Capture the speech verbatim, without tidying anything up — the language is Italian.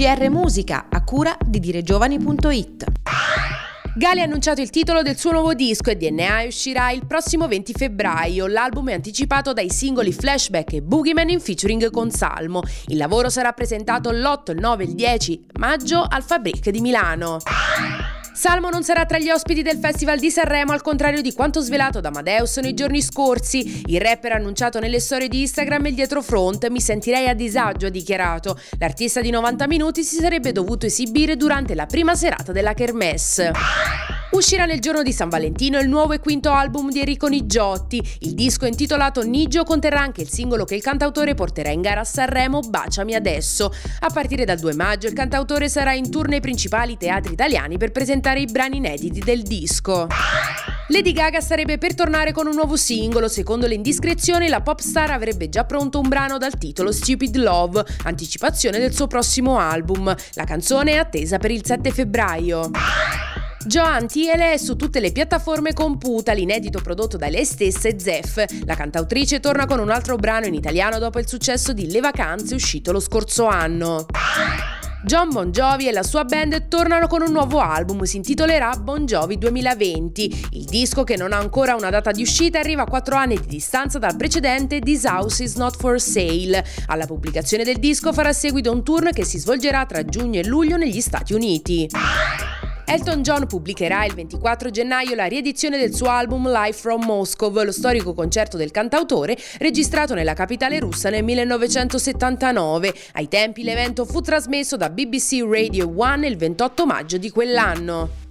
G R Musica, a cura di diregiovani punto it. Gali ha annunciato il titolo del suo nuovo disco e D N A uscirà il prossimo venti febbraio. L'album è anticipato dai singoli Flashback e Boogeyman in featuring con Salmo. Il lavoro sarà presentato l'otto, il nove e il dieci maggio al Fabric di Milano. Salmo non sarà tra gli ospiti del Festival di Sanremo, al contrario di quanto svelato da Amadeus nei giorni scorsi. Il rapper ha annunciato nelle storie di Instagram il dietrofront: "Mi sentirei a disagio", ha dichiarato. L'artista di novanta minuti si sarebbe dovuto esibire durante la prima serata della Kermesse. Uscirà nel giorno di San Valentino il nuovo e quinto album di Enrico Nigiotti. Il disco intitolato Nigio conterrà anche il singolo che il cantautore porterà in gara a Sanremo, Baciami adesso. A partire dal due maggio il cantautore sarà in tour nei principali teatri italiani per presentare i brani inediti del disco. Lady Gaga sarebbe per tornare con un nuovo singolo. Secondo le indiscrezioni, la pop star avrebbe già pronto un brano dal titolo Stupid Love, anticipazione del suo prossimo album. La canzone è attesa per il sette febbraio. Joan T L è su tutte le piattaforme computa, l'inedito prodotto da lei stessa e Zef. La cantautrice torna con un altro brano in italiano dopo il successo di Le Vacanze uscito lo scorso anno. Jon Bon Jovi e la sua band tornano con un nuovo album, si intitolerà Bon Jovi duemilaventi. Il disco, che non ha ancora una data di uscita, arriva a quattro anni di distanza dal precedente This House Is Not For Sale. Alla pubblicazione del disco farà seguito un tour che si svolgerà tra giugno e luglio negli Stati Uniti. Elton John pubblicherà il ventiquattro gennaio la riedizione del suo album Live from Moscow, lo storico concerto del cantautore registrato nella capitale russa nel millenovecentosettantanove. Ai tempi l'evento fu trasmesso da B B C Radio uno il ventotto maggio di quell'anno.